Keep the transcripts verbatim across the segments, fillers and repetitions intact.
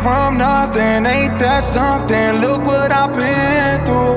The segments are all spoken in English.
from nothing, ain't that something? Look what I've been through.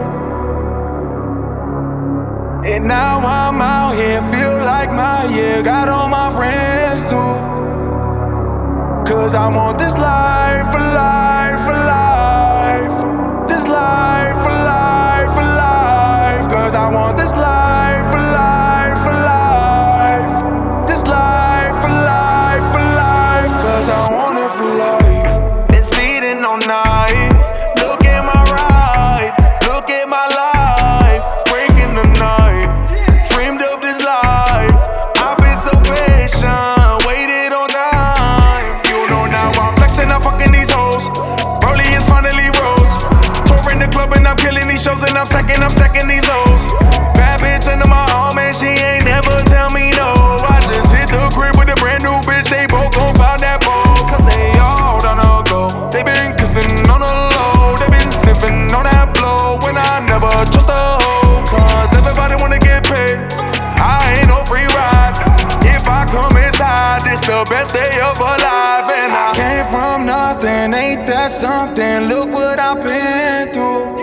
And now I'm out here, feel like my year. Got all my friends too. Cause I want this life for life, for life. This life for life, for life. Cause I want this life for life, for life. This life for life, for life. Cause I want it for life. Been speeding all night. Look at my ride. Look at my life. Breaking the night. Dreamed of this life. I've been so patient. Waited on time. You know now I'm flexing. I'm fucking these hoes. Rollie is finally rose. Touring the club and I'm killing these shows. And I'm stacking, I'm stacking these hoes. Bad bitch under my arm and she ain't never tell me no. I just hit the crib with a brand new bitch. They both gon' find that ball. Cause they all done go. They been kissing on the low. They been sniffing on that blow. When I never trust a hoe. Cause everybody wanna get paid. I ain't no free ride. If I come inside, it's the best day of my life. And I came from nothing, ain't that something? Look what I've been through.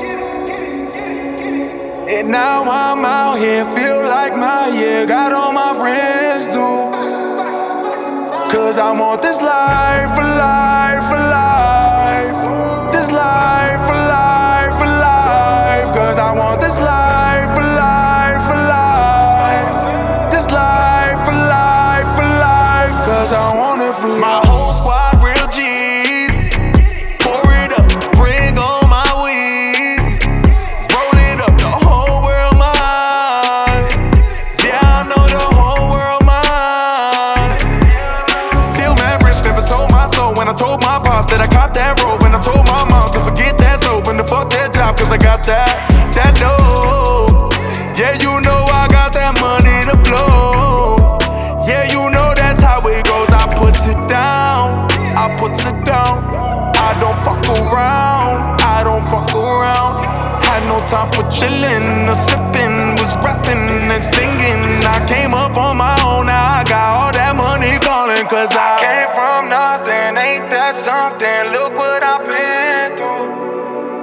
And now I'm out here, feel like my year. Got all my friends too. Cause I want this life for life, for life. This life for life, for life. Cause I want this life for life, for life. This life for life, for life. Cause I want it for life. My whole squad real G's. Pour it up, bring on my weed. Roll it up, the whole world mine. Yeah, I know the whole world mine. Feel mad rich, never sold my soul. When I told my pops that I caught that rope. When I told my mom to forget that stove and to fuck that job. Cause I got that, that dough. Yeah, you know I got that money to blow. Yeah, you know that's how it goes. I put it down, I put it down. I don't fuck around, I don't fuck around. Had no time for chillin' or sippin'. Was rapping and singing. I came up on my own, now I got all that money calling. Cause I came from nothing, ain't that something? Look what I've been through.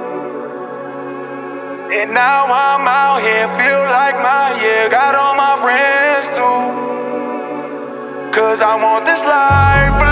And now I'm out here, feel like my year. Got all my friends too. Cause I want this life.